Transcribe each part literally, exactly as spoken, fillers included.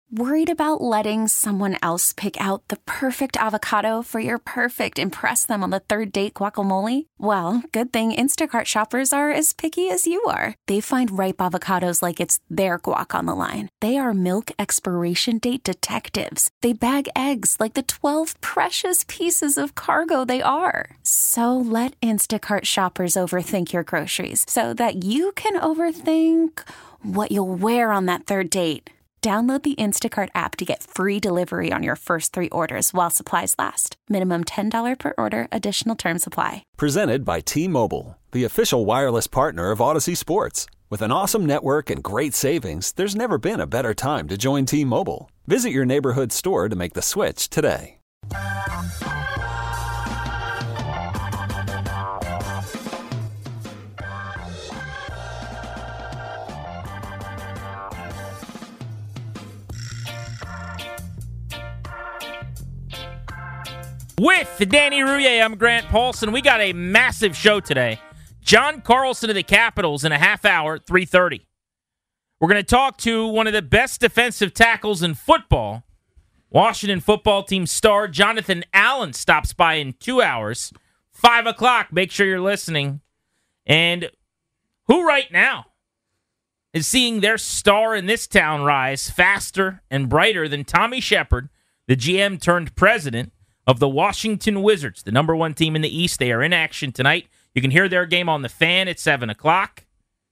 Worried about letting someone else pick out the perfect avocado for your perfect impress them on the third date guacamole? Well, good thing Instacart shoppers are as picky as you are. They find ripe avocados like it's their guac on the line. They are milk expiration date detectives. They bag eggs like the twelve precious pieces of cargo they are. So let Instacart shoppers overthink your groceries so that you can overthink what you'll wear on that third date. Download the Instacart app to get free delivery on your first three orders while supplies last. Minimum ten dollars per order. Additional terms apply. Presented by T-Mobile, the official wireless partner of Odyssey Sports. With an awesome network and great savings, there's never been a better time to join T-Mobile. Visit your neighborhood store to make the switch today. With Danny Rouhier, I'm Grant Paulson. We got a massive show today. John Carlson of the Capitals in a half hour, three thirty. We're going to talk to one of the best defensive tackles in football. Washington football team star Jonathan Allen stops by in two hours. five o'clock, make sure you're listening. And who right now is seeing their star in this town rise faster and brighter than Tommy Shepard, the G M turned president of the Washington Wizards, the number one team in the East? They are in action tonight. You can hear their game on the Fan at seven o'clock.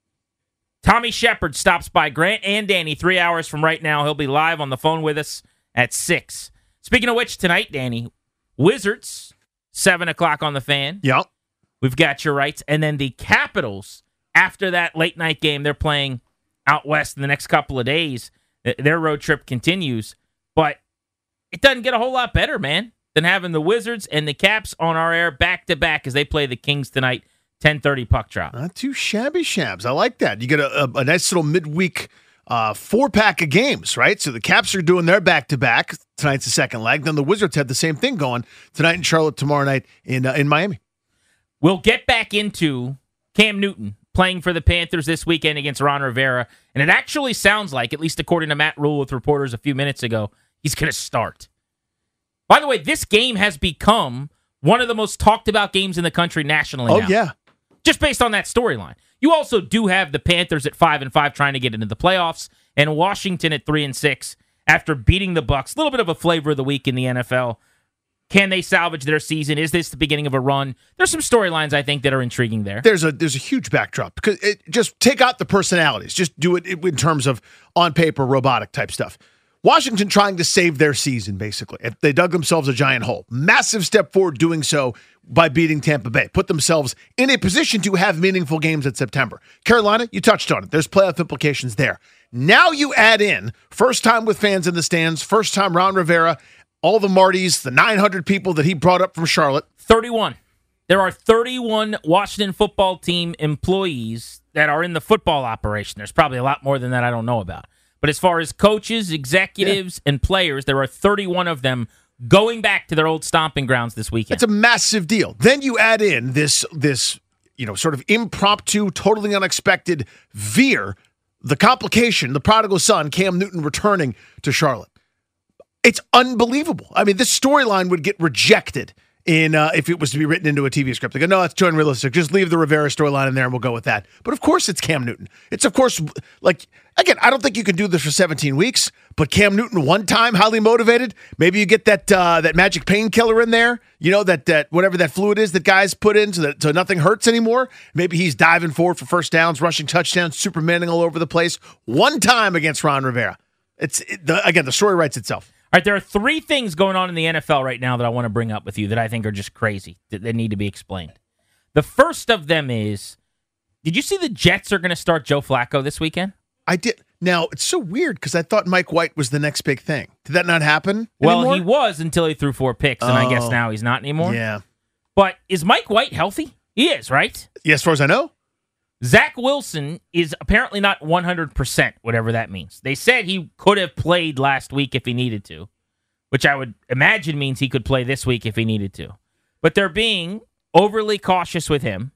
Tommy Shepard stops by Grant and Danny three hours from right now. He'll be live on the phone with us at six. Speaking of which, tonight, Danny, Wizards, seven o'clock on the Fan. Yep. We've got your rights. And then the Capitals, after that late-night game, they're playing out west in the next couple of days. Their road trip continues. But it doesn't get a whole lot better, man, than having the Wizards and the Caps on our air back-to-back as they play the Kings tonight, ten thirty puck drop. Not too shabby shabs. I like that. You get a, a, a nice little midweek uh, four-pack of games, right? So the Caps are doing their back-to-back. Tonight's the second leg. Then the Wizards had the same thing going tonight in Charlotte, tomorrow night in uh, in Miami. We'll get back into Cam Newton playing for the Panthers this weekend against Ron Rivera. And it actually sounds like, at least according to Matt Rule with reporters a few minutes ago, he's going to start. By the way, this game has become one of the most talked about games in the country nationally Oh, now. yeah. Just based on that storyline. You also do have the Panthers at five and five trying to get into the playoffs, and Washington at three and six after beating the Bucks. A little bit of a flavor of the week in the N F L. Can they salvage their season? Is this the beginning of a run? There's some storylines I think that are intriguing there. There's a there's a huge backdrop because it, just take out the personalities. Just do it in terms of on paper robotic type stuff. Washington trying to save their season, basically. They dug themselves a giant hole. Massive step forward doing so by beating Tampa Bay. Put themselves in a position to have meaningful games in September. Carolina, you touched on it. There's playoff implications there. Now you add in first time with fans in the stands, first time Ron Rivera, all the Martys, the nine hundred people that he brought up from Charlotte. thirty-one. There are thirty-one Washington football team employees that are in the football operation. There's probably a lot more than that I don't know about. But as far as coaches, executives, yeah. and players, there are thirty-one of them going back to their old stomping grounds this weekend. It's a massive deal. Then you add in this, this, you know, sort of impromptu, totally unexpected veer, the complication, the prodigal son, Cam Newton returning to Charlotte. It's unbelievable. I mean, this storyline would get rejected in uh, if it was to be written into a T V script. They go, no, that's too unrealistic. Just leave the Rivera storyline in there and we'll go with that. But of course it's Cam Newton. It's of course, like, again, I don't think you can do this for seventeen weeks, but Cam Newton one time, highly motivated. Maybe you get that uh, that magic painkiller in there, you know, that that whatever that fluid is that guys put in so that so nothing hurts anymore. Maybe he's diving forward for first downs, rushing touchdowns, supermaning all over the place. One time against Ron Rivera. It's it, the, again, the story writes itself. All right, there are three things going on in the N F L right now that I want to bring up with you that I think are just crazy, that, that need to be explained. The first of them is, did you see the Jets are going to start Joe Flacco this weekend? I did. Now, it's so weird because I thought Mike White was the next big thing. Did that not happen Well, anymore? he was until he threw four picks, and oh, I guess now he's not anymore. Yeah. But is Mike White healthy? He is, right? Yeah, as far as I know. Zach Wilson is apparently not one hundred percent, whatever that means. They said he could have played last week if he needed to, which I would imagine means he could play this week if he needed to. But they're being overly cautious with him.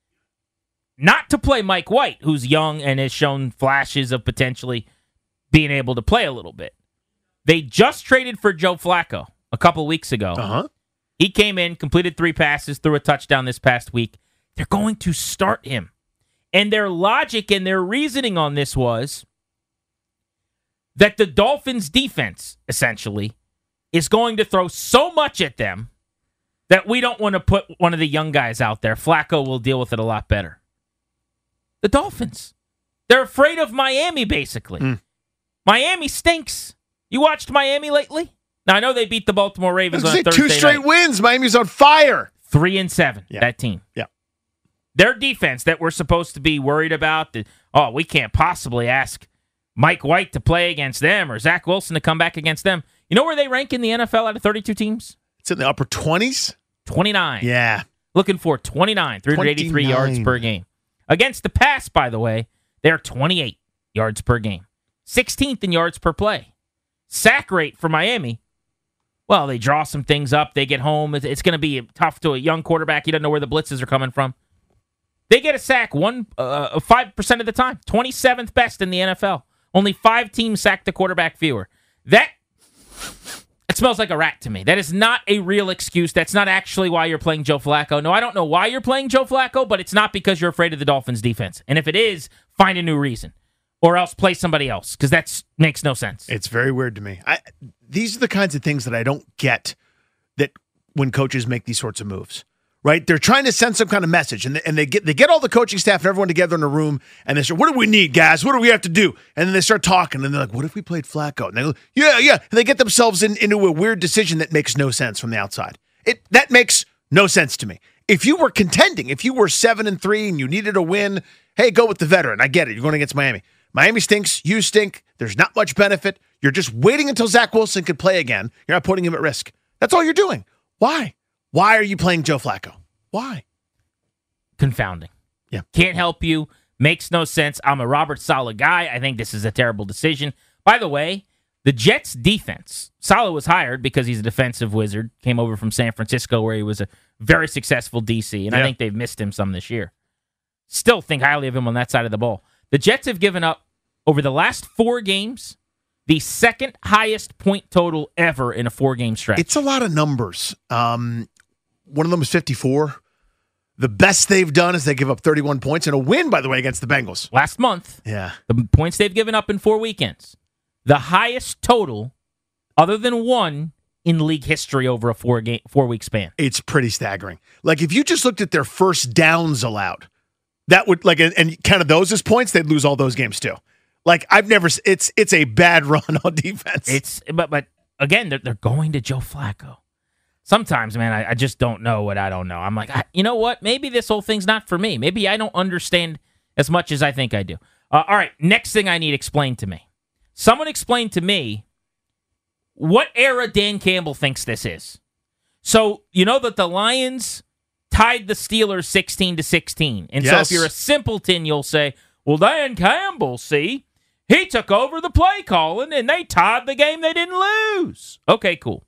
Not to play Mike White, who's young and has shown flashes of potentially being able to play a little bit. They just traded for Joe Flacco a couple weeks ago. Uh-huh. He came in, completed three passes, threw a touchdown this past week. They're going to start him. And their logic and their reasoning on this was that the Dolphins' defense, essentially, is going to throw so much at them that we don't want to put one of the young guys out there. Flacco will deal with it a lot better. The Dolphins. They're afraid of Miami, basically. Mm. Miami stinks. You watched Miami lately? Now, I know they beat the Baltimore Ravens on Thursday Two straight night. wins. Miami's on fire. Three and seven, yeah. that team. Yeah. Their defense that we're supposed to be worried about, that, oh, we can't possibly ask Mike White to play against them or Zach Wilson to come back against them. You know where they rank in the N F L out of thirty-two teams? It's in the upper twenties? twenty-nine. Yeah. Looking for twenty-nine, three hundred eighty-three twenty-nine. yards per game. Against the pass, by the way, they're twenty-eight yards per game. sixteenth in yards per play. Sack rate for Miami, well, they draw some things up. They get home. It's, it's going to be tough to a young quarterback. He doesn't know where the blitzes are coming from. They get a sack one uh, five percent of the time. twenty-seventh best in the N F L. Only five teams sack the quarterback fewer. That it smells like a rat to me. That is not a real excuse. That's not actually why you're playing Joe Flacco. No, I don't know why you're playing Joe Flacco, but it's not because you're afraid of the Dolphins' defense. And if it is, find a new reason. Or else play somebody else, because that makes no sense. It's very weird to me. I, these are the kinds of things that I don't get that when coaches make these sorts of moves, right? They're trying to send some kind of message, and they, and they get they get all the coaching staff and everyone together in a room, and they say, what do we need, guys? What do we have to do? And then they start talking, and they're like, what if we played Flacco? And they go, yeah, yeah. And they get themselves in, into a weird decision that makes no sense from the outside. It That makes no sense to me. If you were contending, if you were seven and three and you needed a win, hey, go with the veteran. I get it. You're going against Miami. Miami stinks. You stink. There's not much benefit. You're just waiting until Zach Wilson can play again. You're not putting him at risk. That's all you're doing. Why? Why are you playing Joe Flacco? Why? Confounding. Yeah. Can't help you. Makes no sense. I'm a Robert Saleh guy. I think this is a terrible decision. By the way, the Jets' defense, Saleh was hired because he's a defensive wizard, came over from San Francisco where he was a very successful D C, and yeah. I think they've missed him some this year. Still think highly of him on that side of the ball. The Jets have given up, over the last four games, the second highest point total ever in a four-game stretch. It's a lot of numbers. Um, one of them is fifty-four. The best they've done is they give up thirty-one points and a win, by the way, against the Bengals. Last month, yeah, the points they've given up in four weekends. The highest total, other than one, in league history over a four-game, four-week span. It's pretty staggering. Like, if you just looked at their first downs allowed, that would, like, and counted those as points, they'd lose all those games too. Like, I've never, it's it's a bad run on defense. It's, but, but again, they're, they're going to Joe Flacco. Sometimes, man, I, I just don't know what I don't know. I'm like, I, you know what? Maybe this whole thing's not for me. Maybe I don't understand as much as I think I do. Uh, all right, next thing I need explained to me. Someone explain to me what era Dan Campbell thinks this is. So, you know that the Lions tied the Steelers sixteen to sixteen. And yes. So if you're a simpleton, you'll say, well, Dan Campbell, see, he took over the play calling and they tied the game they didn't lose. Okay, cool.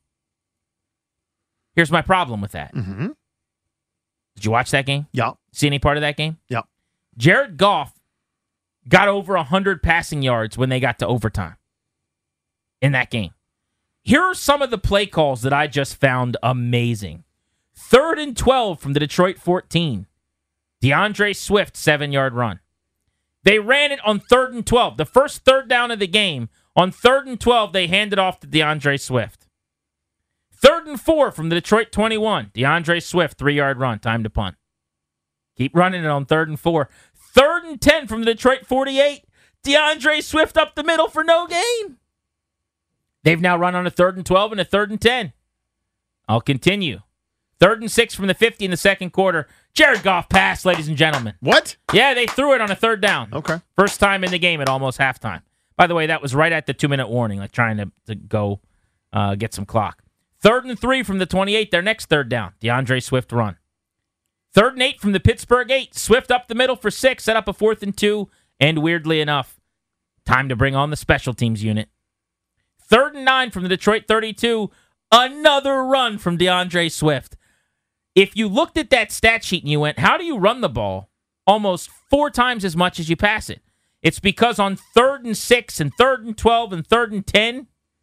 Here's my problem with that. Mm-hmm. Did you watch that game? Yeah. See any part of that game? Yeah. Jared Goff got over one hundred passing yards when they got to overtime in that game. Here are some of the play calls that I just found amazing. Third and twelve from the Detroit fourteen. DeAndre Swift, seven-yard run. They ran it on third and twelve. The first third down of the game. On third and twelve, they handed off to DeAndre Swift. Third and four from the Detroit twenty-one. DeAndre Swift, three-yard run. Time to punt. Keep running it on third and four. Third and ten from the Detroit forty-eight. DeAndre Swift up the middle for no gain. They've now run on a third and twelve and a third and ten. I'll continue. Third and six from the fifty in the second quarter. Jared Goff passed, ladies and gentlemen. What? Yeah, they threw it on a third down. Okay. First time in the game at almost halftime. By the way, that was right at the two-minute warning, like trying to, to go uh, get some clock. Third and three from the twenty-eight, their next third down. DeAndre Swift run. Third and eight from the Pittsburgh eight. Swift up the middle for six, set up a fourth and two, and weirdly enough, time to bring on the special teams unit. Third and nine from the Detroit thirty-two. Another run from DeAndre Swift. If you looked at that stat sheet and you went, how do you run the ball almost four times as much as you pass it? It's because on third and six and third and twelve and third and ten,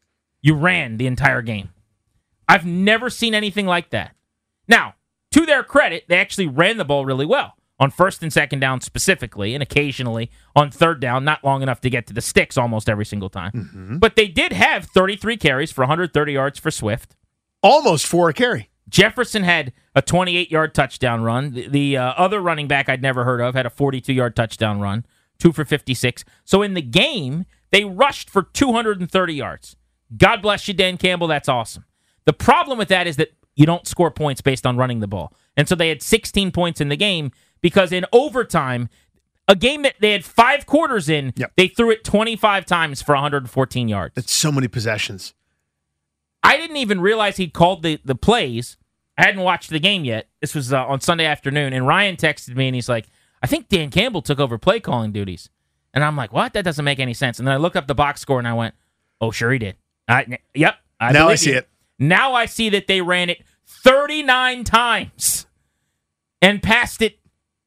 You ran the entire game. I've never seen anything like that. Now, to their credit, they actually ran the ball really well on first and second down specifically, and occasionally on third down, not long enough to get to the sticks almost every single time. Mm-hmm. But they did have thirty-three carries for one hundred thirty yards for Swift. Almost four a carry. Jefferson had a twenty-eight-yard touchdown run. The, the uh, other running back I'd never heard of had a forty-two-yard touchdown run, two for fifty-six. So in the game, they rushed for two hundred thirty yards. God bless you, Dan Campbell. That's awesome. The problem with that is that you don't score points based on running the ball. And so they had sixteen points in the game because in overtime, a game that they had five quarters in, yep. they threw it twenty-five times for one hundred fourteen yards. That's so many possessions. I didn't even realize he'd called the, the plays. I hadn't watched the game yet. This was uh, on Sunday afternoon, and Ryan texted me, and he's like, I think Dan Campbell took over play calling duties. And I'm like, what? That doesn't make any sense. And then I looked up the box score, and I went, oh, sure he did. I, yep. I now I see you. it. Now I see that they ran it thirty-nine times and passed it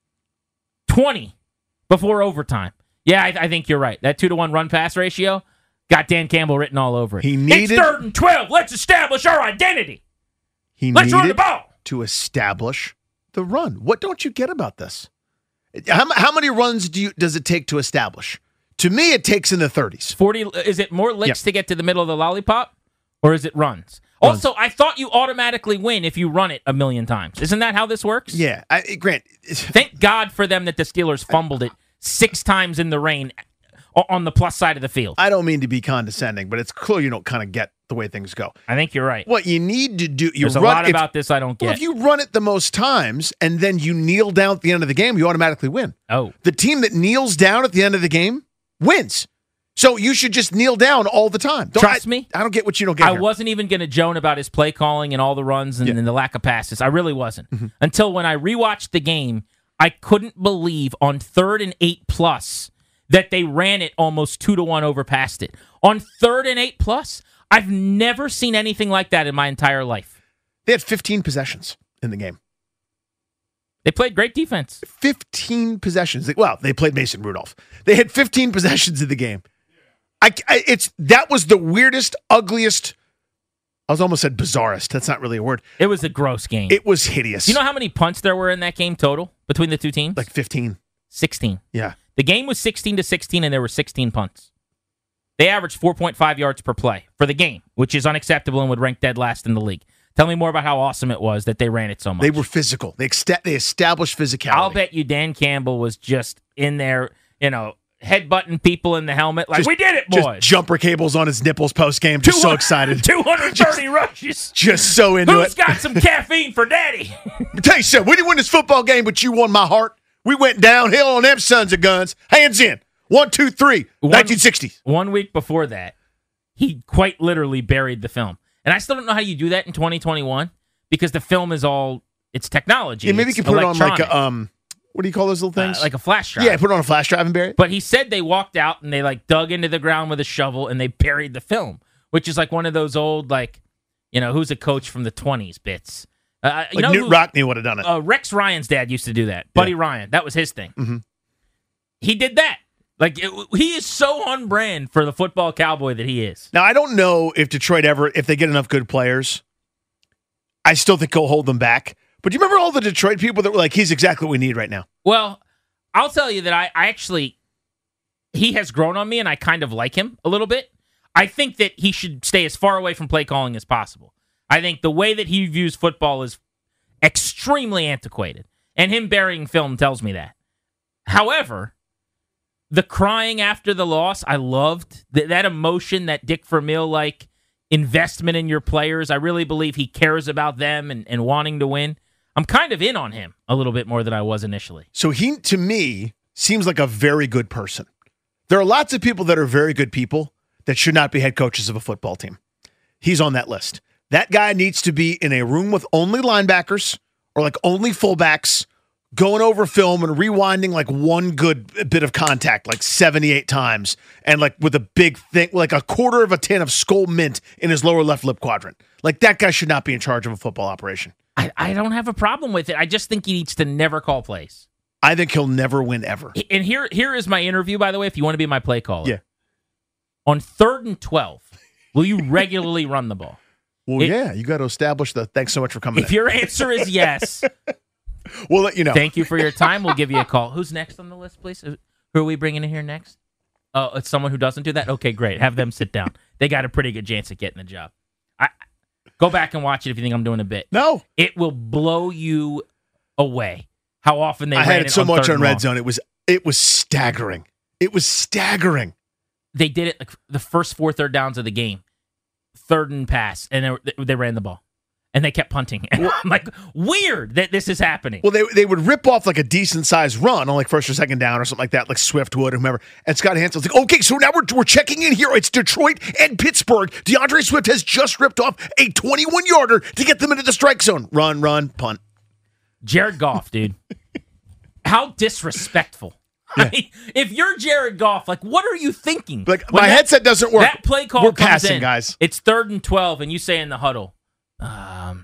twenty before overtime. Yeah, I, I think you're right. That two to one run-pass ratio got Dan Campbell written all over it. He needed, it's third and twelve. Let's establish our identity. He Let's needed run the ball. To establish the run. What don't you get about this? How, how many runs do you does it take to establish? To me, it takes in the thirties. forty. Is it more licks yeah. to get to the middle of the lollipop, or is it runs? runs? Also, I thought you automatically win if you run it a million times. Isn't that how this works? Yeah. I, Grant. Thank God for them that the Steelers fumbled it six times in the rain on the plus side of the field. I don't mean to be condescending, but it's clear you don't kind of get the way things go. I think you're right. What you need to do, you There's run, a lot if, about this I don't get. Well, if you run it the most times and then you kneel down at the end of the game, you automatically win. Oh. The team that kneels down at the end of the game wins. So you should just kneel down all the time. Don't, Trust I, me. I don't get what you don't get I here. wasn't even going to joan about his play calling and all the runs and, yeah. and the lack of passes. I really wasn't. Mm-hmm. Until when I rewatched the game, I couldn't believe on third and eight plus that they ran it almost two to one over past it. On third and eight plus, I've never seen anything like that in my entire life. They had fifteen possessions in the game. They played great defense. fifteen possessions. Well, they played Mason Rudolph. They had fifteen possessions in the game. I, I, it's that was the weirdest, ugliest. I was almost said bizarrest. That's not really a word. It was a gross game. It was hideous. You know how many punts there were in that game total between the two teams? Like fifteen. sixteen. Yeah. The game was sixteen to sixteen, and there were sixteen punts. They averaged four point five yards per play for the game, which is unacceptable and would rank dead last in the league. Tell me more about how awesome it was that they ran it so much. They were physical. They, ex- they established physicality. I'll bet you Dan Campbell was just in there, you know, headbutting people in the helmet. Like, just, we did it, boys. Just jumper cables on his nipples post-game. Just so excited. two hundred thirty just, rushes. Just so into Who's it. Who's got some caffeine for daddy? I tell you something. We didn't win this football game, but you won my heart. We went downhill on them sons of guns. Hands in. One, two, three. One, nineteen sixties. One week before that, he quite literally buried the film. And I still don't know how you do that in twenty twenty-one because the film is all, it's technology. Yeah, maybe it's you can put it on like a, um, what do you call those little things? Uh, like a flash drive. Yeah, put it on a flash drive and bury it. But he said they walked out and they like dug into the ground with a shovel and they buried the film, which is like one of those old, like, you know, who's a coach from the twenties bits. Uh, you like know Newt who, Rockney would have done it. Uh, Rex Ryan's dad used to do that. Buddy yeah. Ryan. That was his thing. Mm-hmm. He did that. Like, it, he is so on brand for the football cowboy that he is. Now, I don't know if Detroit ever, if they get enough good players, I still think he'll hold them back. But do you remember all the Detroit people that were like, he's exactly what we need right now? Well, I'll tell you that I, I actually, he has grown on me and I kind of like him a little bit. I think that he should stay as far away from play calling as possible. I think the way that he views football is extremely antiquated. And him burying film tells me that. However, the crying after the loss, I loved. Th- that emotion, that Dick Vermeil-like investment in your players. I really believe he cares about them and, and wanting to win. I'm kind of in on him a little bit more than I was initially. So he, to me, seems like a very good person. There are lots of people that are very good people that should not be head coaches of a football team. He's on that list. That guy needs to be in a room with only linebackers or like only fullbacks, going over film and rewinding like one good bit of contact, like seventy-eight times, and like with a big thing, like a quarter of a tin of Skull Mint in his lower left lip quadrant. Like that guy should not be in charge of a football operation. I, I don't have a problem with it. I just think he needs to never call plays. I think he'll never win ever. And here, here is my interview, by the way, if you want to be my play caller. Yeah. On third and twelve, Will you regularly run the ball? Well, It- yeah, you got to establish the. Thanks so much for coming. If in. your answer is yes, We'll let you know. thank you for your time. We'll give you a call. Who's next on the list, please? Who are we bringing in here next? Oh, it's someone who doesn't do that? Okay, great. Have them sit down. They got a pretty good chance at getting the job. I Go back and watch it if you think I'm doing a bit. No, It will blow you away how often they I ran had it so on much third on and Red long. Zone. It was it was staggering. It was staggering. They did it like the first four third downs of the game. Third and pass, and they, they ran the ball. And they kept punting. And I'm like, weird that this is happening. Well, they they would rip off like a decent sized run on like first or second down or something like that, like Swift would or whomever. And Scott Hansel's like, okay, so now we're we're checking in here. It's Detroit and Pittsburgh. DeAndre Swift has just ripped off a twenty-one yarder to get them into the strike zone. Run, run, punt. Jared Goff, dude. How disrespectful. I mean, if you're Jared Goff, like, what are you thinking? Like When my that- headset doesn't work. That play call We're comes passing, in, guys. It's third and twelve, and you say in the huddle, um,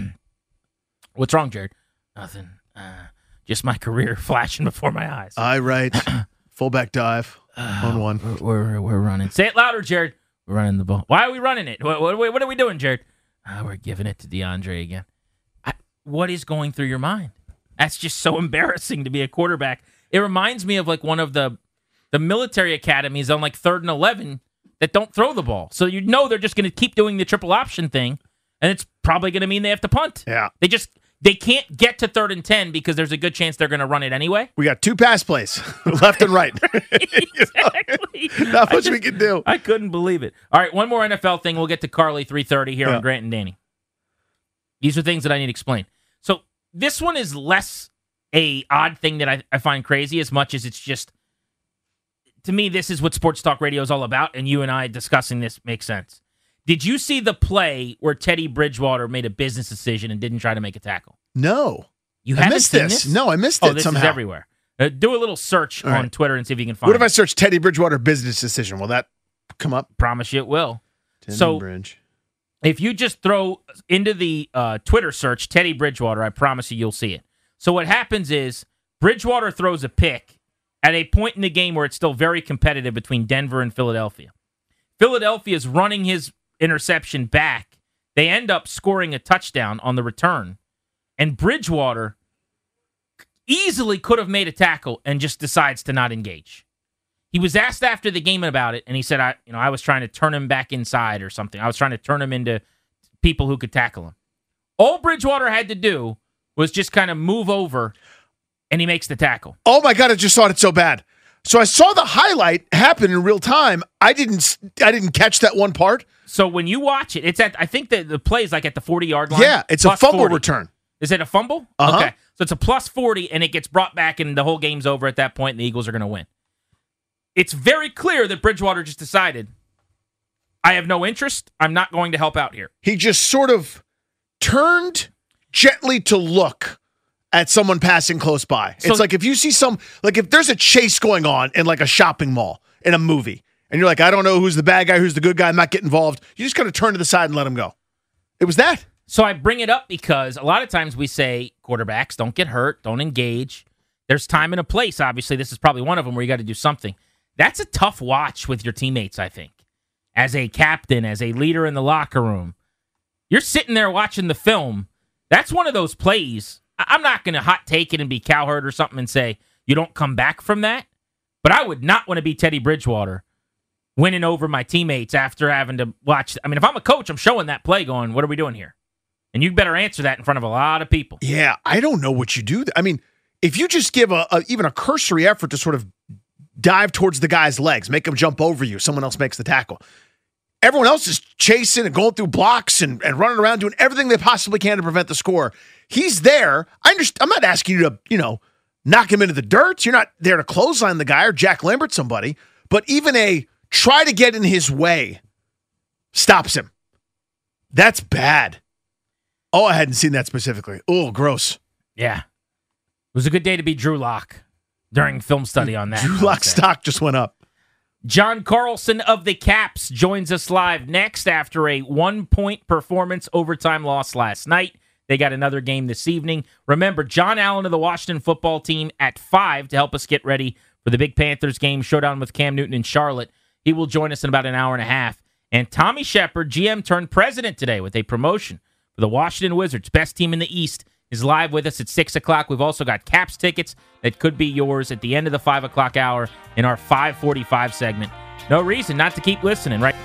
what's wrong, Jared? Nothing. Uh, just my career flashing before my eyes. I write fullback dive on one. We're, we're, we're running. Say it louder, Jared. We're running the ball. Why are we running it? What, what, what are we doing, Jared? Uh, we're giving it to DeAndre again. I, what is going through your mind? That's just so embarrassing to be a quarterback. It reminds me of like one of the the military academies on like third and eleven that don't throw the ball. So you know they're just going to keep doing the triple option thing, and it's probably going to mean they have to punt. Yeah. They just they can't get to third and ten because there's a good chance they're going to run it anyway. We got two pass plays, left and right. Exactly. Not I much we just- can do. I couldn't believe it. All right, one more N F L thing. We'll get to Carly three thirty here Yeah. on Grant and Danny. These are things that I need explained. So this one is less a odd thing that I, I find crazy as much as it's just, to me, this is what sports talk radio is all about, and you and I discussing this makes sense. Did you see the play where Teddy Bridgewater made a business decision and didn't try to make a tackle? No. You I haven't missed seen this. this? No, I missed Oh, it this somehow. is everywhere. Uh, do a little search All on right. Twitter and see if you can find What if it. I search Teddy Bridgewater business decision? Will that come up? Promise you it will. Teddy So- Bridge. If you just throw into the uh, Twitter search Teddy Bridgewater, I promise you you'll see it. So what happens is Bridgewater throws a pick at a point in the game where it's still very competitive between Denver and Philadelphia. Philadelphia's running his interception back. They end up scoring a touchdown on the return. And Bridgewater easily could have made a tackle and just decides to not engage. He was asked after the game about it, and he said, "I, you know, I was trying to turn him back inside or something. I was trying to turn him into people who could tackle him." All Bridgewater had to do was just kind of move over, and he makes the tackle. Oh my God! I just saw it so bad. So I saw the highlight happen in real time. I didn't. I didn't catch that one part. So when you watch it, it's at, I think that the play is like at the forty-yard line. Yeah, it's a plus fumble forty. return. Is it a fumble? Uh-huh. Okay. So it's a plus forty, and it gets brought back, and the whole game's over at that point, and the Eagles are going to win. It's very clear that Bridgewater just decided, I have no interest. I'm not going to help out here. He just sort of turned gently to look at someone passing close by. So- it's like if you see some, like if there's a chase going on in like a shopping mall in a movie, and you're like, I don't know who's the bad guy, who's the good guy, I'm not getting involved. You just got to turn to the side and let him go. It was that. So I bring it up because a lot of times we say quarterbacks don't get hurt, don't engage. There's time and a place. Obviously, this is probably one of them where you got to do something. That's a tough watch with your teammates, I think. As a captain, as a leader in the locker room, you're sitting there watching the film. That's one of those plays. I- I'm not going to hot take it and be cowherd or something and say you don't come back from that. But I would not want to be Teddy Bridgewater winning over my teammates after having to watch. I mean, if I'm a coach, I'm showing that play going, what are we doing here? And you better answer that in front of a lot of people. Yeah, I don't know what you do. I mean, if you just give a, a even a cursory effort to sort of dive towards the guy's legs, make him jump over you, someone else makes the tackle. Everyone else is chasing and going through blocks and, and running around doing everything they possibly can to prevent the score. He's there. I understand. I'm not asking you to, you know, knock him into the dirt. You're not there to clothesline the guy or Jack Lambert somebody. But even a try to get in his way stops him. That's bad. Oh, I hadn't seen that specifically. Oh, gross. Yeah. It was a good day to be Drew Lock during film study on that. Drew I would Lock's say. stock just went up. John Carlson of the Caps joins us live next after a one-point performance overtime loss last night. They got another game this evening. Remember, John Allen of the Washington football team at five to help us get ready for the big Panthers game showdown with Cam Newton in Charlotte. He will join us in about an hour and a half. And Tommy Shepard, G M turned president today with a promotion for the Washington Wizards, best team in the East, is live with us at six o'clock. We've also got Caps tickets that could be yours at the end of the five o'clock hour in our five forty-five segment. No reason not to keep listening, right?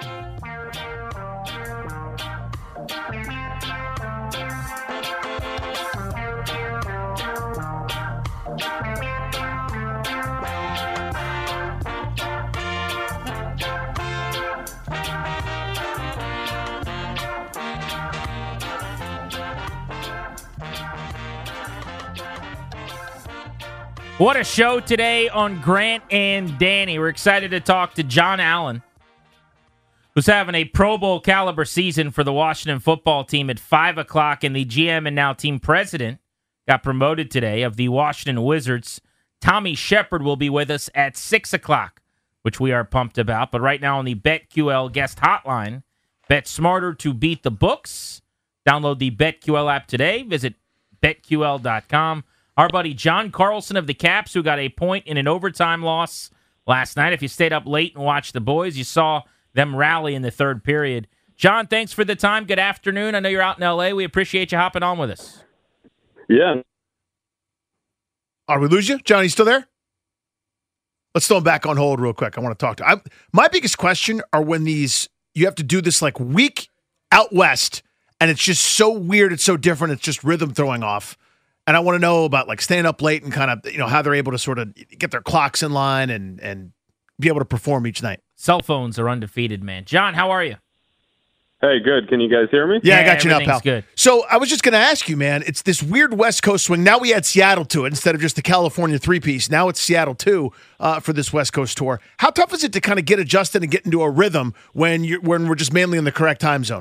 What a show today on Grant and Danny. We're excited to talk to John Allen, who's having a Pro Bowl caliber season for the Washington football team at five o'clock, and the G M and now team president got promoted today of the Washington Wizards. Tommy Shepard will be with us at six o'clock, which we are pumped about. But right now on the BetQL guest hotline, bet smarter to beat the books. Download the BetQL app today. Visit bet Q L dot com. Our buddy John Carlson of the Caps, who got a point in an overtime loss last night. If you stayed up late and watched the boys, you saw them rally in the third period. John, thanks for the time. Good afternoon. I know you're out in L A. We appreciate you hopping on with us. Yeah. Are we lose you? John, you still there? Let's throw him back on hold real quick. I want to talk to him. My biggest question are when these, you have to do this like week out west, and it's just so weird. It's so different. It's just rhythm throwing off. And I want to know about like staying up late and kind of, you know, how they're able to sort of get their clocks in line and and be able to perform each night. Cell phones are undefeated, man. John, how are you? Hey, good. Can you guys hear me? Yeah, Yeah, I got you now, pal. good. So I was just going to ask you, man, it's this weird West Coast swing. Now we add Seattle to it instead of just the California three-piece. Now it's Seattle, too, uh, for this West Coast tour. How tough is it to kind of get adjusted and get into a rhythm when you're, when we're just mainly in the correct time zone?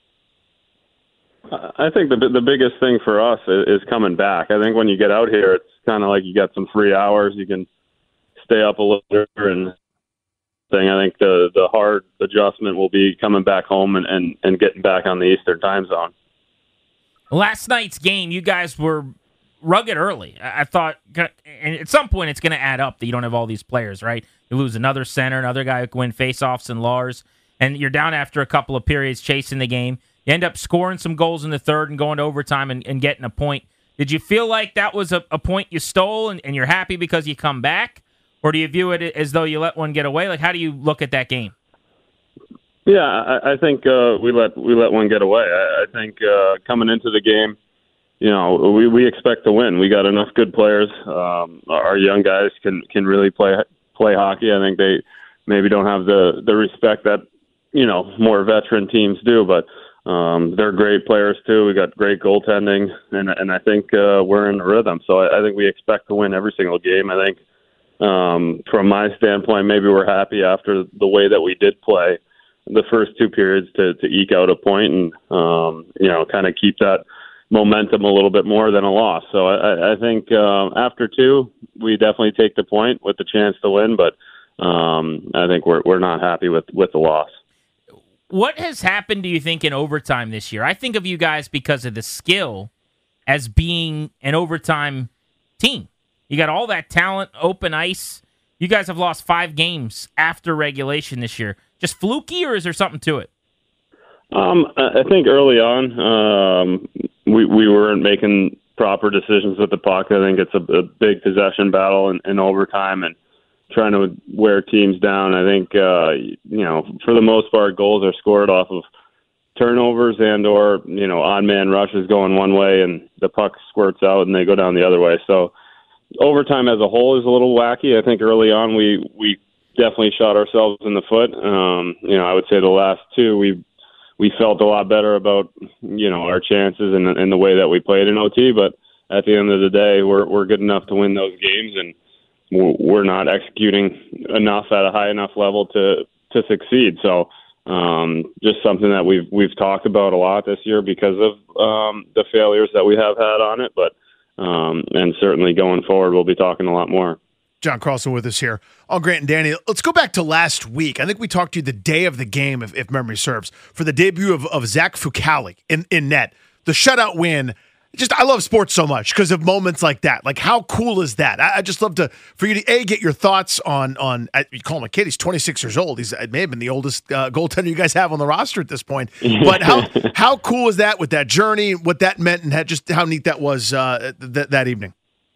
I think the the biggest thing for us is coming back. I think when you get out here, it's kind of like you got some free hours. You can stay up a little bit and thing. I think the the hard adjustment will be coming back home and, and, and getting back on the Eastern time zone. Last night's game, you guys were rugged early. I, I thought, and at some point it's going to add up that you don't have all these players, right? You lose another center, another guy who can win faceoffs and Lars, and you're down after a couple of periods chasing the game. You end up scoring some goals in the third and going to overtime and, and getting a point. Did you feel like that was a, a point you stole and, and you're happy because you come back? Or do you view it as though you let one get away? Like, how do you look at that game? Yeah, I, I think uh, we let we let one get away. I, I think uh, coming into the game, you know, we, we expect to win. We got enough good players. Um, our young guys can, can really play play hockey. I think they maybe don't have the, the respect that, you know, more veteran teams do, but Um, they're great players too. We got great goaltending, and and I think uh, we're in a rhythm. So I, I think we expect to win every single game. I think um, from my standpoint, maybe we're happy after the way that we did play the first two periods to, to eke out a point and um, you know kind of keep that momentum a little bit more than a loss. So I, I think uh, after two, we definitely take the point with the chance to win, but um, I think we're we're not happy with, with the loss. What has happened, do you think, in overtime this year? I think of you guys because of the skill as being an overtime team. You got all that talent, open ice. You guys have lost five games after regulation this year. Just fluky, or is there something to it? Um, I think early on um, we we weren't making proper decisions with the puck. I think it's a, a big possession battle in, in overtime, and trying to wear teams down. I think, uh, you know, for the most part, goals are scored off of turnovers and or, you know, odd man rushes going one way and the puck squirts out and they go down the other way. So overtime as a whole is a little wacky. I think early on we, we definitely shot ourselves in the foot. Um, you know, I would say the last two, we we felt a lot better about, you know, our chances and, and the way that we played in O T. But at the end of the day, we're we're good enough to win those games, and we're not executing enough at a high enough level to, to succeed. So um, just something that we've we've talked about a lot this year because of um, the failures that we have had on it. But um, and certainly going forward, we'll be talking a lot more. John Carlson with us here on Grant and Danny. Let's go back to last week. I think we talked to you the day of the game, if, if memory serves, for the debut of, of Zach Fucale in, in net. The shutout win. just I love sports so much because of moments like that. Like, how cool is that? I, I just love to for you to a get your thoughts on on. You call him a kid. He's twenty-six years old. He's it may have been the oldest uh, goaltender you guys have on the roster at this point. But how how cool is that with that journey? What that meant and how, just how neat that was uh, th- that evening.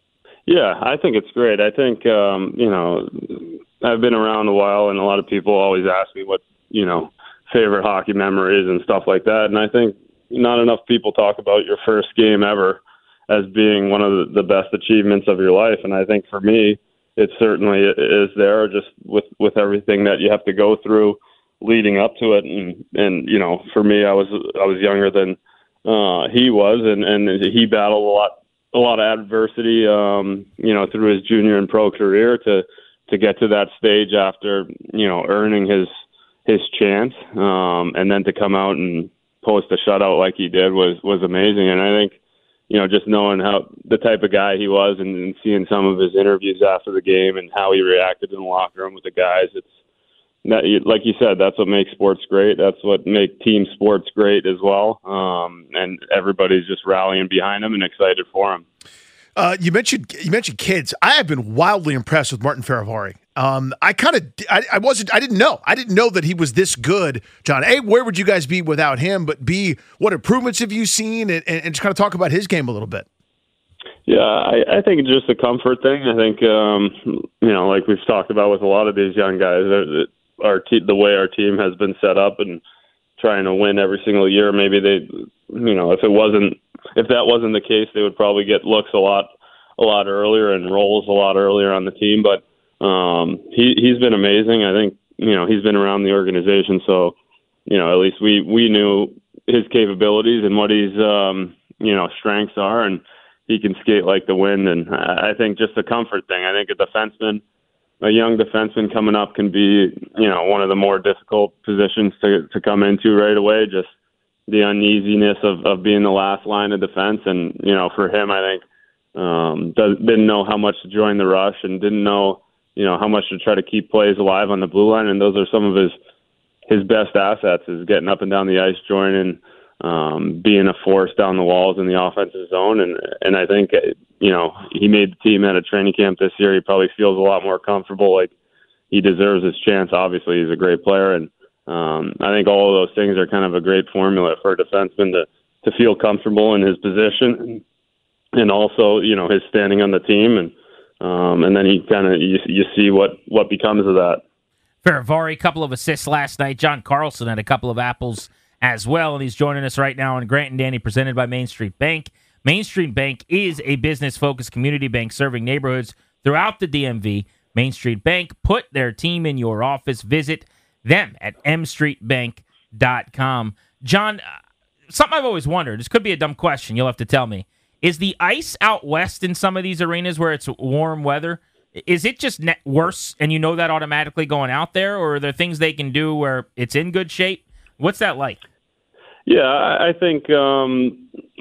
Yeah, I think it's great. I think um, you know I've been around a while, and a lot of people always ask me what you know favorite hockey memories and stuff like that, and I think. Not enough people talk about your first game ever as being one of the best achievements of your life. And I think for me, it certainly is there just with, with everything that you have to go through leading up to it. And, and, you know, for me, I was, I was younger than uh, he was, and, and he battled a lot, a lot of adversity, um, you know, through his junior and pro career to, to get to that stage after, you know, earning his, his chance. Um, and then to come out and, post a shutout like he did was was amazing. And I think, you know, just knowing how the type of guy he was and, and seeing some of his interviews after the game and how he reacted in the locker room with the guys, it's that, like you said, that's what makes sports great. That's what makes team sports great as well. Um, and everybody's just rallying behind him and excited for him. Uh, you mentioned you mentioned kids. I have been wildly impressed with Martin Ferravari. Um, I kind of I, I wasn't I didn't know I didn't know that he was this good, John. A, where would you guys be without him? But B, what improvements have you seen? And, and, and just kind of talk about his game a little bit. Yeah, I, I think it's just a comfort thing. I think um, you know, like we've talked about with a lot of these young guys, our te- the way our team has been set up and trying to win every single year. Maybe they, you know, if it wasn't. If that wasn't the case, they would probably get looks a lot, a lot earlier and roles a lot earlier on the team. But um, he he's been amazing. I think you know he's been around the organization, so you know at least we we knew his capabilities and what his um, you know strengths are, and he can skate like the wind. And I think just a comfort thing. I think a defenseman, a young defenseman coming up, can be you know one of the more difficult positions to to come into right away. Just the uneasiness of, of being the last line of defense. And, you know, for him, I think, um, does, didn't know how much to join the rush and didn't know, you know, how much to try to keep plays alive on the blue line. And those are some of his, his best assets is getting up and down the ice, joining, um, being a force down the walls in the offensive zone. And, and I think, you know, he made the team at a training camp this year. He probably feels a lot more comfortable. Like he deserves his chance. Obviously he's a great player. And, Um, I think all of those things are kind of a great formula for a defenseman to, to feel comfortable in his position and, and also, you know, his standing on the team. And um, and then he kind of, you, you see what, what becomes of that. Ferravari, a couple of assists last night. John Carlson had a couple of apples as well, and he's joining us right now on Grant and Danny, presented by Main Street Bank. Main Street Bank is a business-focused community bank serving neighborhoods throughout the D M V. Main Street Bank, put their team in your office. Visit them at m street bank dot com. John, uh, something I've always wondered, this could be a dumb question, you'll have to tell me. Is the ice out west in some of these arenas where it's warm weather, is it just net worse and you know that automatically going out there, or are there things they can do where it's in good shape? What's that like? Yeah, I think um,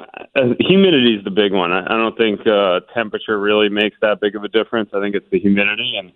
humidity is the big one. I don't think uh, temperature really makes that big of a difference. I think it's the humidity, and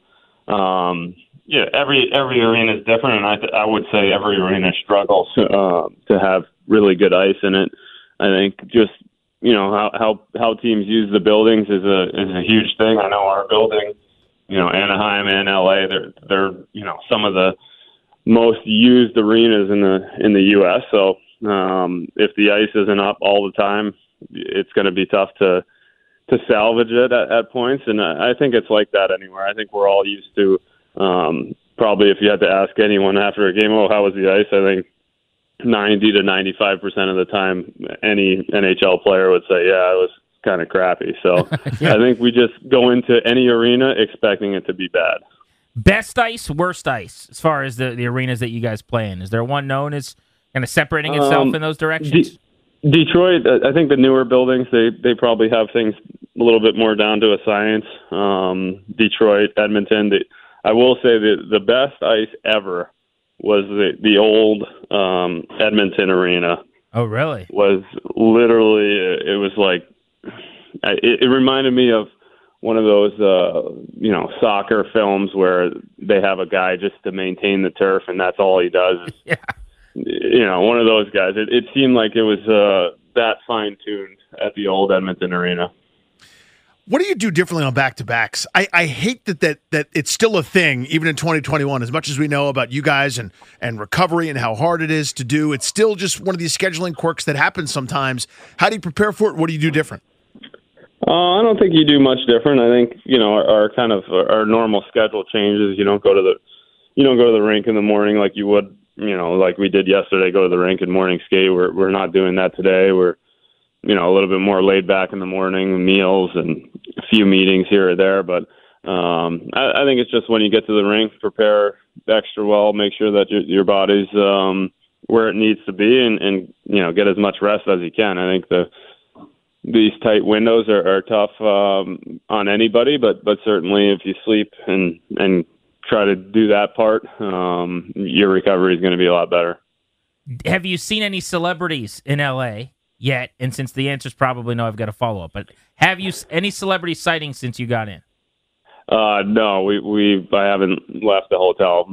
um, yeah, every every arena is different, and I th- I would say every arena struggles uh, to have really good ice in it. I think just you know how how how teams use the buildings is a is a huge thing. I know our building, you know, Anaheim and L A, they're they're you know some of the most used arenas in the in the U S So. Um, if the ice isn't up all the time, it's going to be tough to to salvage it at, at points. And I, I think it's like that anywhere. I think we're all used to um, probably if you had to ask anyone after a game, oh, how was the ice? I think ninety to ninety-five percent of the time, any N H L player would say, yeah, it was kind of crappy. So yeah. I think we just go into any arena expecting it to be bad. Best ice, worst ice, as far as the, the arenas that you guys play in. Is there one known as kind of separating itself um, in those directions? De- Detroit, I think the newer buildings, they, they probably have things a little bit more down to a science. Um, Detroit, Edmonton, the, I will say that the best ice ever was the, the old um, Edmonton arena. Oh, really? Was literally, it was like, it, it reminded me of one of those, uh, you know, soccer films where they have a guy just to maintain the turf and that's all he does. Is, yeah. You know, one of those guys. It, it seemed like it was uh, that fine-tuned at the old Edmonton Arena. What do you do differently on back-to-backs? I, I hate that, that that it's still a thing, even in twenty twenty-one. As much as we know about you guys and, and recovery and how hard it is to do, it's still just one of these scheduling quirks that happens sometimes. How do you prepare for it? What do you do different? Uh, I don't think you do much different. I think, you know, our, our kind of our normal schedule changes. You don't go to the you don't go to the rink in the morning like you would, you know, like we did yesterday, go to the rink and morning skate. We're we're not doing that today. We're you know, a little bit more laid back in the morning, meals and a few meetings here or there. But um, I, I think it's just when you get to the rink, prepare extra well, make sure that your, your body's um, where it needs to be and, and, you know, get as much rest as you can. I think the these tight windows are, are tough um, on anybody, but, but certainly if you sleep and, and try to do that part, um, your recovery is going to be a lot better. Have you seen any celebrities in L A yet? And since the answer is probably no, I've got a follow-up. But have you any celebrity sightings since you got in? Uh, no, we we I haven't left the hotel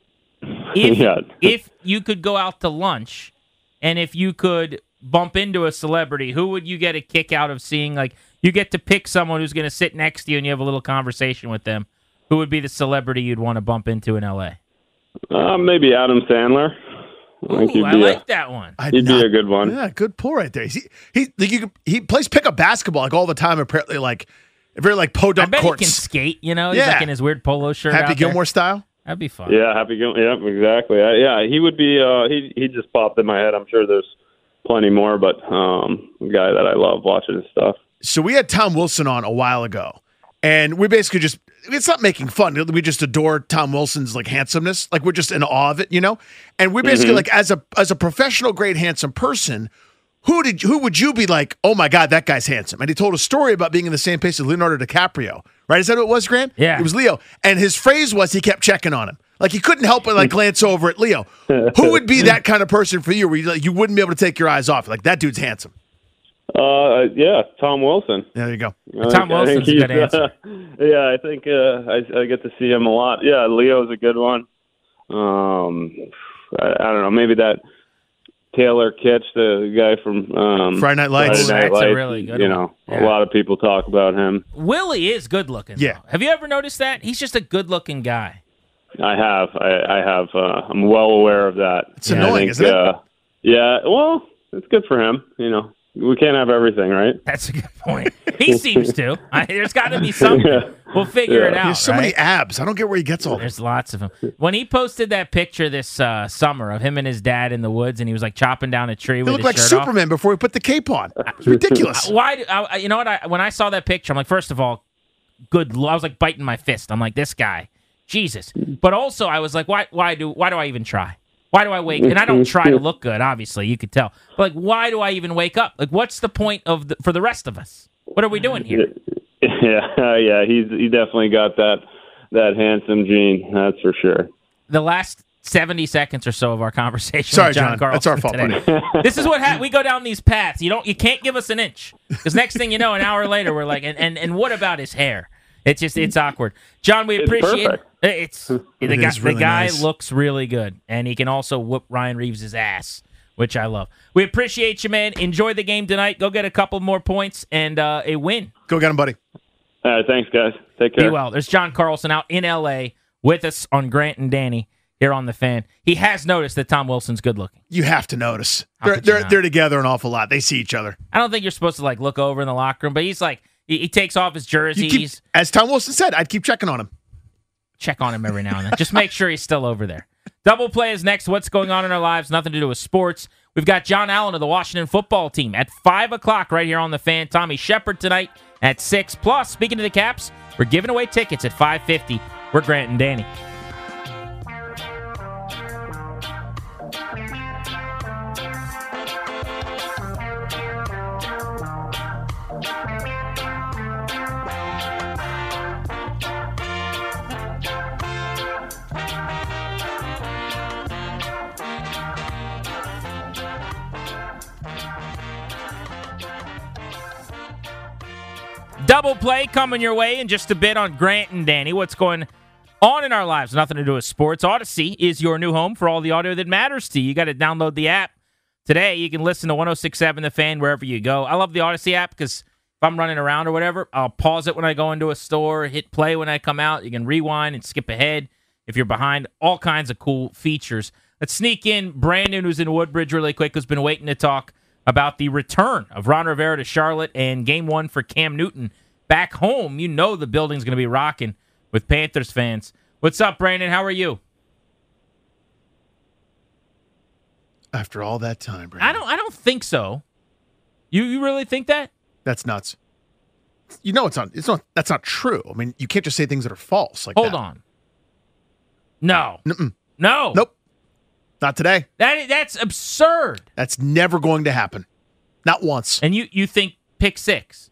if, yet. If you could go out to lunch, and if you could bump into a celebrity, who would you get a kick out of seeing? Like, you get to pick someone who's going to sit next to you and you have a little conversation with them. Who would be the celebrity you'd want to bump into in L A? Uh, maybe Adam Sandler. I, think Ooh, I like a, that one. He'd not, be a good one. Yeah, good pull right there. He he like you, he plays pickup basketball like all the time. Apparently, like very like podunk I bet courts. he can skate. You know, he's yeah. like in his weird polo shirt. Happy out Gilmore there. style. That'd be fun. Yeah, Happy Gilmore. Yeah, exactly. I, yeah, he would be. Uh, he he just popped in my head. I'm sure there's plenty more, but um, a guy that I love watching his stuff. So we had Tom Wilson on a while ago, and we basically just. It's not making fun. We just adore Tom Wilson's like handsomeness. Like we're just in awe of it, you know? And we basically mm-hmm. like as a as a professional, great, handsome person, who did who would you be like, oh my God, that guy's handsome? And he told a story about being in the same place as Leonardo DiCaprio. Right? Is that what it was, Grant? Yeah. It was Leo. And his phrase was he kept checking on him. Like he couldn't help but like glance over at Leo. Who would be that kind of person for you where you, like, you wouldn't be able to take your eyes off? Like that dude's handsome. Uh, yeah, Tom Wilson. Yeah, there you go. I Tom think, Wilson's a good answer. Uh, yeah, I think uh, I, I get to see him a lot. Yeah, Leo's a good one. Um, I, I don't know, maybe that Taylor Kitsch, the guy from um, Friday Night Lights. Friday Night That's Lights. a really good You one. know, Yeah. a lot of people talk about him. Willie is good looking. Yeah. Though. Have you ever noticed that? He's just a good looking guy. I have. I, I have. Uh, I'm well aware of that. It's annoying, I think, isn't it? Uh, yeah, well, it's good for him, you know. We can't have everything, right? That's a good point. He seems to. I, there's got to be something. Yeah. We'll figure Yeah. it out. He has so right? many abs. I don't get where he gets all There's lots of them. When he posted that picture this uh, summer of him and his dad in the woods, and he was like chopping down a tree He with looked his like shirt Superman before he put the cape on. It's ridiculous. off. Why? Do, I, you know what? I, when I saw that picture, I'm like, first of all, good. I was like biting my fist. I'm like, this guy, Jesus. But also, I was like, why? Why do? Why do I even try? Why do I wake? And I don't try to look good, obviously, you could tell. But like, why do I even wake up? Like, what's the point of the, for the rest of us? What are we doing here? Yeah, yeah, he's he definitely got that that handsome gene, that's for sure. The last seventy seconds or so of our conversation. Sorry, with John, John. Carlson That's our fault, today. This is what ha- we go down these paths. You don't, you can't give us an inch because next thing you know, an hour later, we're like, and and, and what about his hair? It's just it's awkward. John, we It's appreciate perfect. it. It's the It guy. is really the guy nice. looks really good, and he can also whoop Ryan Reeves' ass, which I love. We appreciate you, man. Enjoy the game tonight. Go get a couple more points and uh, a win. Go get him, buddy. All right, thanks, guys. Take Be care. well. There's John Carlson out in L A with us on Grant and Danny here on The Fan. He has noticed that Tom Wilson's good looking. You have to notice. How They're could you they're, not? they're together an awful lot. They see each other. I don't think you're supposed to like look over in the locker room, but he's like he, he takes off his jersey. You keep, He's as Tom Wilson said, I'd keep checking on him. check on him every now and then. Just make sure he's still over there. Double play is next. What's going on in our lives? Nothing to do with sports. We've got John Allen of the Washington football team at five o'clock right here on The Fan. Tommy Shepard tonight at six. Plus, speaking of the Caps, we're giving away tickets at five fifty. We're Grant and Danny. Double play coming your way in just a bit on Grant and Danny. What's going on in our lives? Nothing to do with sports. Odyssey is your new home for all the audio that matters to you. You got to download the app, today you can listen to one oh six point seven The Fan wherever you go. I love the Odyssey app because if I'm running around or whatever, I'll pause it when I go into a store, hit play when I come out. You can rewind and skip ahead if you're behind. All kinds of cool features. Let's sneak in Brandon, who's in Woodbridge really quick, who's been waiting to talk about the return of Ron Rivera to Charlotte and game one for Cam Newton back home. You know the building's going to be rocking with Panthers fans. What's up, Brandon? How are you? After all that time, Brandon. I don't I don't think so. You you really think that? That's nuts. You know it's not it's not that's not true. I mean, you can't just say things that are false like Hold that. on. No. Mm-mm. No. Nope. Not today. That that's absurd. That's never going to happen. Not once. And you you think pick six.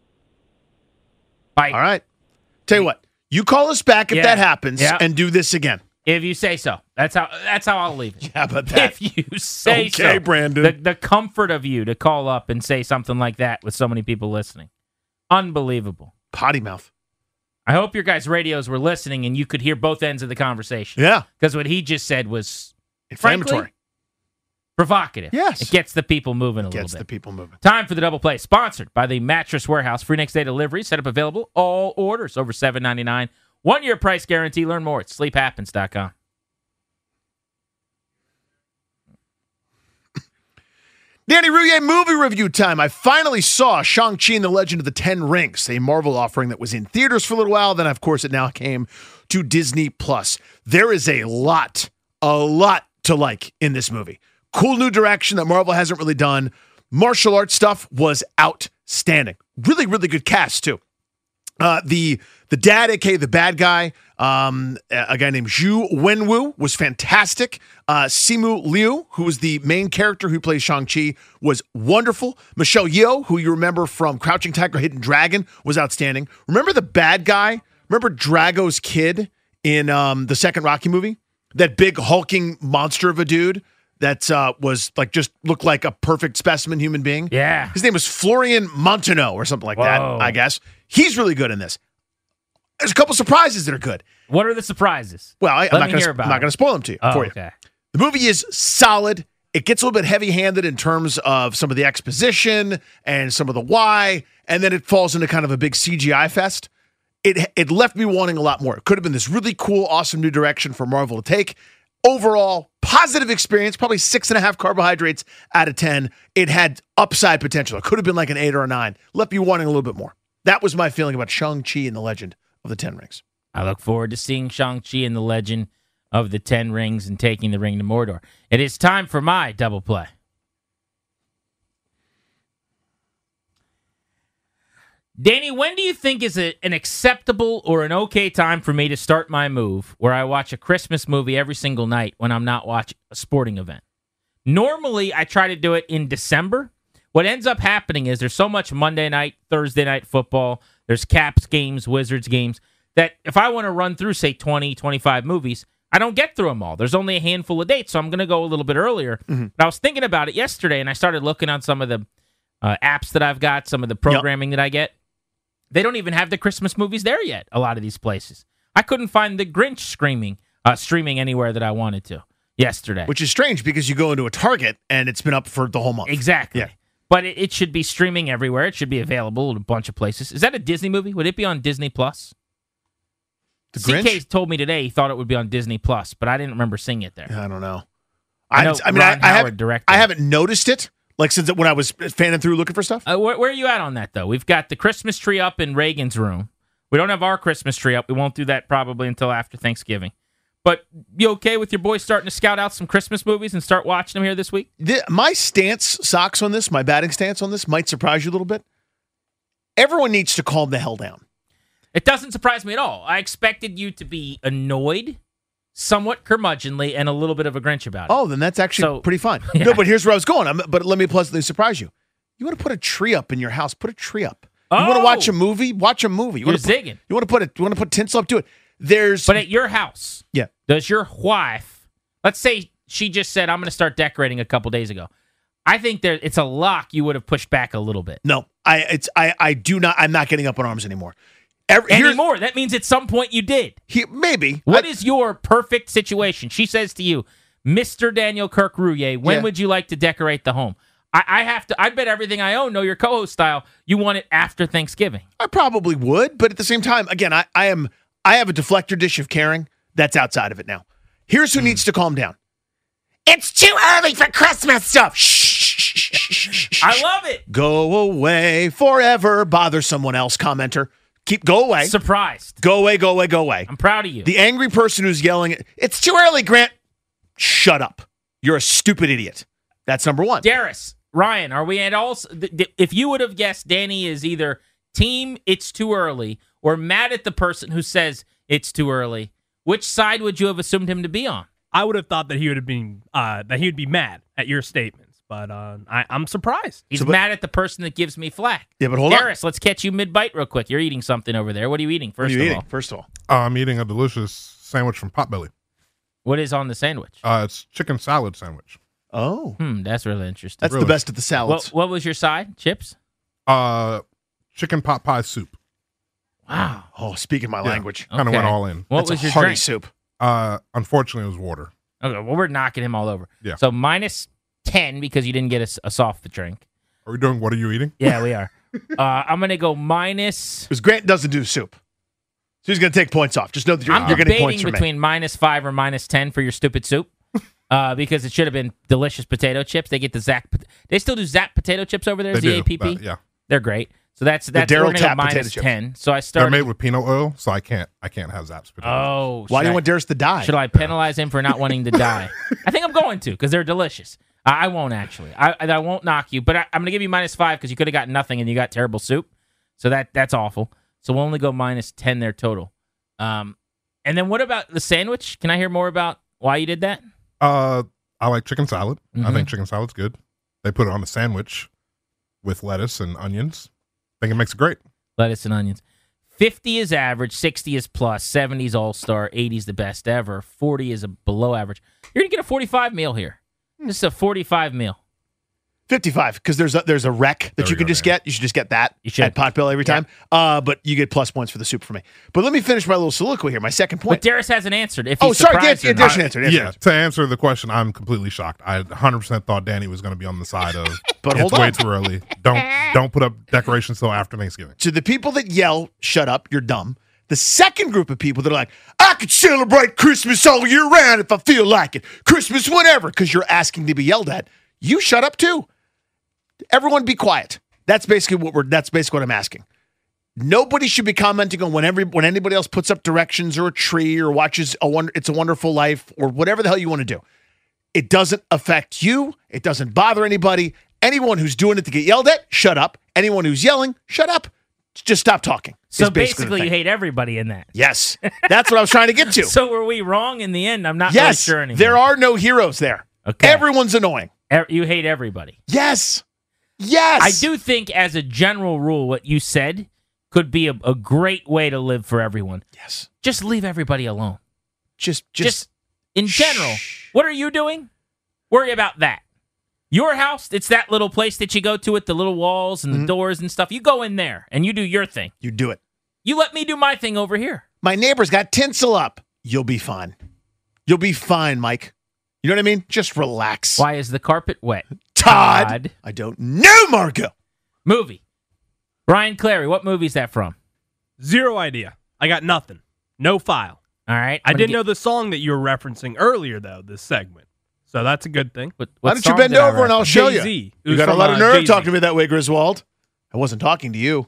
By, All right. Tell you what. You call us back if Yeah. that happens Yeah. and do this again. If you say so. That's how that's how I'll leave it. How about that? If you say so. Okay, Brandon. The, the comfort of you to call up and say something like that with so many people listening. Unbelievable. Potty mouth. I hope your guys' radios were listening and you could hear both ends of the conversation. Yeah. Because what he just said was Inflammatory. frankly, provocative. Yes. It gets the people moving a little Gets bit. the people moving. Time for the double play. Sponsored by the Mattress Warehouse. Free next day delivery. Set up available. All orders over seven ninety-nine. One year price guarantee. Learn more at sleep happens dot com. Danny Rouillet movie review time. I finally saw Shang-Chi and the Legend of the Ten Rings, a Marvel offering that was in theaters for a little while. Then, of course, it now came to Disney Plus. There is a lot, a lot to like in this movie. Cool new direction that Marvel hasn't really done. Martial arts stuff was outstanding. Really, really good cast, too. Uh, the the dad, a k a the bad guy, um, a guy named Zhu Wenwu, was fantastic. Uh, Simu Liu, who was the main character who plays Shang-Chi, was wonderful. Michelle Yeoh, who you remember from Crouching Tiger, Hidden Dragon, was outstanding. Remember the bad guy? Remember Drago's kid in um, the second Rocky movie? That big hulking monster of a dude that uh, was like just looked like a perfect specimen human being? Yeah. His name was Florian Montenot or something like that, Whoa. I guess. He's really good in this. There's a couple surprises that are good. What are the surprises? Well, I, Let I'm not me going hear to about I'm not it. going to spoil them to you Oh, for you. okay. The movie is solid. It gets a little bit heavy-handed in terms of some of the exposition and some of the why, and then it falls into kind of a big C G I fest. It it left me wanting a lot more. It could have been this really cool, awesome new direction for Marvel to take. Overall, positive experience, probably six and a half carbohydrates out of ten. It had upside potential. It could have been like an eight or a nine. Left me wanting a little bit more. That was my feeling about Shang-Chi and the Legend of the Ten Rings. I look forward to seeing Shang-Chi and the Legend of the Ten Rings and taking the ring to Mordor. It is time for my double play. Danny, when do you think is a, an acceptable or an okay time for me to start my move where I watch a Christmas movie every single night when I'm not watching a sporting event? Normally, I try to do it in December. What ends up happening is there's so much Monday night, Thursday night football, there's Caps games, Wizards games, that if I want to run through, say, twenty, twenty-five movies, I don't get through them all. There's only a handful of dates, so I'm going to go a little bit earlier. Mm-hmm. But I was thinking about it yesterday, and I started looking on some of the uh, apps that I've got, some of the programming yep. that I get. They don't even have the Christmas movies there yet, a lot of these places. I couldn't find the Grinch screaming, uh, streaming anywhere that I wanted to yesterday. Which is strange because you go into a Target and it's been up for the whole month. Exactly. Yeah. But it, it should be streaming everywhere. It should be available in a bunch of places. Is that a Disney movie? Would it be on Disney Plus? The C K Grinch? told me today he thought it would be on Disney Plus, but I didn't remember seeing it there. I don't know. I, I, know I mean, Ron I, I, Howard haven't, directed. I haven't noticed it, like since when I was fanning through looking for stuff. Uh, where, where are you at on that, though? We've got the Christmas tree up in Reagan's room. We don't have our Christmas tree up. We won't do that probably until after Thanksgiving. But you okay with your boys starting to scout out some Christmas movies and start watching them here this week? The, my stance, socks on this, my batting stance on this might surprise you a little bit. Everyone needs to calm the hell down. It doesn't surprise me at all. I expected you to be annoyed, somewhat curmudgeonly, and a little bit of a Grinch about it. Oh, then that's actually So, pretty fine. yeah. No, but here's where I was going. I'm, but let me pleasantly surprise you. You want to put a tree up in your house? Put a tree up. You Oh! want to watch a movie? Watch a movie. You You're want to put, zigging. You want to put it? You want to put tinsel up? Do it. There's But at your house, yeah. does your wife, let's say she just said, I'm going to start decorating a couple days ago. I think there it's a lock you would have pushed back a little bit. No, I it's I I do not. I'm not getting up in arms anymore. Every, here's- Anymore. That means at some point you did. He, maybe. What I- is your perfect situation? She says to you, Mister Daniel Kirk Rouye, when Yeah. would you like to decorate the home? I, I have to. I bet everything I own. Know your co-host style. You want it after Thanksgiving. I probably would, but at the same time, again, I, I am I have a deflector dish of caring that's outside of it now. Here's who mm. needs to calm down. It's too early for Christmas stuff. Shh, shh, shh, shh, shh. I love it. Go away forever. Bother someone else, commenter. Keep go away. Surprised. Go away, go away, go away. I'm proud of you. The angry person who's yelling, it's too early, Grant. Shut up. You're a stupid idiot. That's number one. Darius, Ryan, are we at all? If you would have guessed Danny is either team it's too early or mad at the person who says it's too early, which side would you have assumed him to be on? I would have thought that he would have been uh, that he would be mad at your statements, but uh, I, I'm surprised. He's So, but- mad at the person that gives me flack. Yeah, but hold Darius, let's catch you mid-bite real quick. You're eating something over there. What are you eating, on. What first are you of eating, all? first of all? Uh, I'm eating a delicious sandwich from Potbelly. What is on the sandwich? Uh, it's chicken salad sandwich. Oh, Hmm, that's really interesting. that's Really? the best of the salads. What, what was your side? Chips? Uh, chicken pot pie soup. Wow. Oh, speaking my Yeah. language. Kind of Okay. went all in. What That's was a your hearty drink? soup. Uh, unfortunately, it was water. Okay, well, we're knocking him all over. Yeah. So minus ten because you didn't get a, s- a soft drink. Are we doing? What are you eating? Yeah, we are. uh, I'm going to go minus... Because Grant doesn't do soup. So he's going to take points off. Just know that you're, I'm you're getting debating points from me. between minus five or minus ten for your stupid soup. Uh, because it should have been delicious potato chips. They get the Zap. They still do Zap potato chips over there. They Z do, A P P. but, yeah. They're great. So that's that's Daryl we're gonna go Tap potato minus chips. ten. So I They're started. made with peanut oil, so I can't. I can't have Zapp's potatoes. Oh, Why do should you I- want Darius to die? Should I penalize him for not wanting to die? I think I'm going to because they're delicious. I, I won't actually. I I won't knock you, but I, I'm going to give you minus five because you could have got nothing and you got terrible soup. So that that's awful. So we'll only go minus ten there total. Um, and then what about the sandwich? Can I hear more about why you did that? Uh, I like chicken salad. I Mhm. think chicken salad's good. They put it on a sandwich with lettuce and onions. I think it makes it great. Lettuce and onions. fifty is average, sixty is plus, seventy is all-star, eighty is the best ever, forty is a below average. You're going to get a forty-five meal here. This is a forty-five meal. fifty-five, because there's a, there's a rec that There you we can go, just man. get. You should just get that You should. at Potbelly every Yeah. time. Uh, but you get plus points for the soup for me. But let me finish my little soliloquy here. My second But point. Darius hasn't answered. If he's Oh, sorry, surprised Dan- or Darius not. answered. answered, yeah. answered. To answer the question, I'm completely shocked. I one hundred percent thought Danny was going to be on the side of. But it's hold way on. too early. Don't don't put up decorations till after Thanksgiving. To the people that yell, shut up, you're dumb. The second group of people that are like, I could celebrate Christmas all year round if I feel like it. Christmas whenever, because you're asking to be yelled at. You shut up too. Everyone be quiet. That's basically what we're that's basically what I'm asking. Nobody should be commenting on when every when anybody else puts up directions or a tree or watches a wonder It's a Wonderful Life or whatever the hell you want to do. It doesn't affect you. It doesn't bother anybody. Anyone who's doing it to get yelled at, shut up. Anyone who's yelling, shut up. Just stop talking. So is basically the basically, you thing. hate everybody in that. Yes. That's what I was trying to get to. So were we wrong in the end? I'm not yes. really sure anymore. There are no heroes there. Okay. Everyone's annoying. E- You hate everybody. Yes. Yes. I do think, as a general rule, what you said could be a, a great way to live for everyone. Yes. Just leave everybody alone. Just Just, just, in general. Shh. What are you doing? Worry about that. Your house, it's that little place that you go to with the little walls and the Mhm. doors and stuff. You go in there and you do your thing. you do it. You let me do my thing over here. My neighbor's got tinsel up. You'll be fine. You'll be fine, Mike. You know what I mean? Just relax. Why is the carpet wet? Todd. Todd. I don't know, Marco. Movie. Ryan Clary, what movie is that from? Zero idea. I got nothing. No file. All right. I I'm gonna didn't get- know the song that you were referencing earlier, though, this segment. So that's a good thing. What, Why what don't you song bend did I over and I'll reference? show you? Jay-Z. It You was got a from, lot of uh, nerve Jay-Z. talking to me that way, Griswold. I wasn't talking to you.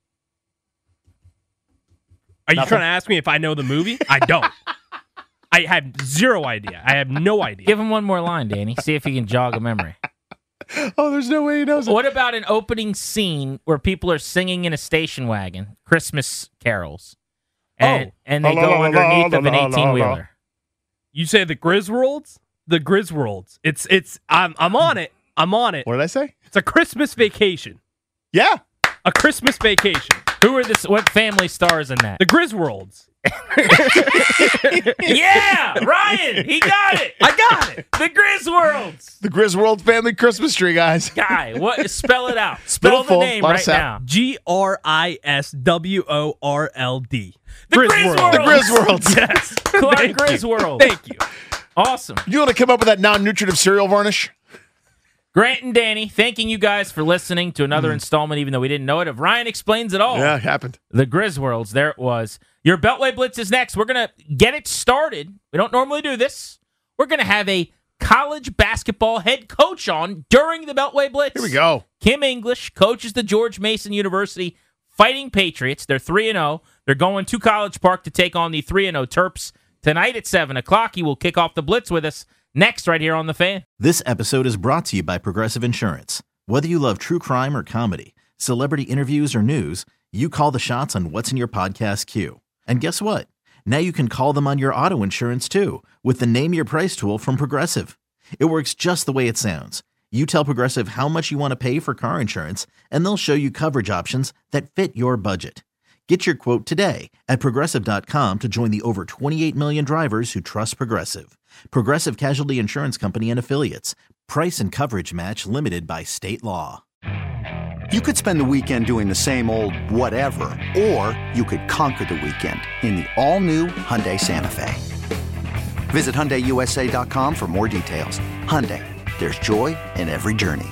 Are you Nothing. trying to ask me if I know the movie? I don't. I have zero idea. I have no idea. Give him one more line, Danny. See if he can jog a memory. Oh, there's no way he knows it. What about an opening scene where people are singing in a station wagon, Christmas carols, and, Oh. and they La, go la, la, underneath la, of an la, la, eighteen-wheeler? You say the Griswolds? The Griswolds. It's it's. I'm I'm on it. I'm on it. What did I say? It's a Christmas vacation. Yeah. A Christmas vacation. Who are this? What family stars in that? The Griswolds. Yeah, Ryan, he got it. I got it. The Griswolds. The Griswold family Christmas tree, guys. Guy, what? Spell it out. Spell Little the full, name lot of right sound. now. G R I S W O R L D. The Griswold. Griswolds. The Griswolds. Yes. Clark Thank you. Griswold. Thank you. Awesome. You want to come up with that non-nutritive cereal varnish? Grant and Danny, thanking you guys for listening to another mm. installment, even though we didn't know it, of Ryan Explains It All. Yeah, it happened. The Grizworlds, there it was. Your Beltway Blitz is next. We're going to get it started. We don't normally do this. We're going to have a college basketball head coach on during the Beltway Blitz. Here we go. Kim English coaches the George Mason University Fighting Patriots. They're three and oh. They're going to College Park to take on the three and oh Terps tonight at seven o'clock. He will kick off the Blitz with us next right here on The Fan. This episode is brought to you by Progressive Insurance. Whether you love true crime or comedy, celebrity interviews or news, you call the shots on what's in your podcast queue. And guess what? Now you can call them on your auto insurance too with the Name Your Price tool from Progressive. It works just the way it sounds. You tell Progressive how much you want to pay for car insurance, and they'll show you coverage options that fit your budget. Get your quote today at Progressive dot com to join the over twenty-eight million drivers who trust Progressive. Progressive Casualty Insurance Company and Affiliates. Price and coverage match limited by state law. You could spend the weekend doing the same old whatever, or you could conquer the weekend in the all-new Hyundai Santa Fe. Visit Hyundai U S A dot com for more details. Hyundai, there's joy in every journey.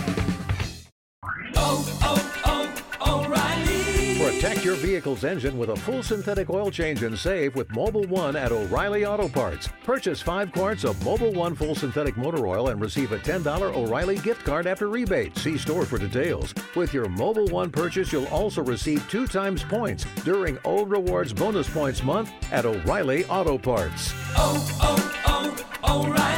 Oh, oh, oh, O'Reilly. Protect your vehicle's engine with a full synthetic oil change and save with Mobil one at O'Reilly Auto Parts. Purchase five quarts of Mobil one full synthetic motor oil and receive a ten dollars O'Reilly gift card after rebate. See store for details. With your Mobil one purchase, you'll also receive two times points during O Rewards Bonus Points Month at O'Reilly Auto Parts. Oh, oh, oh, O'Reilly.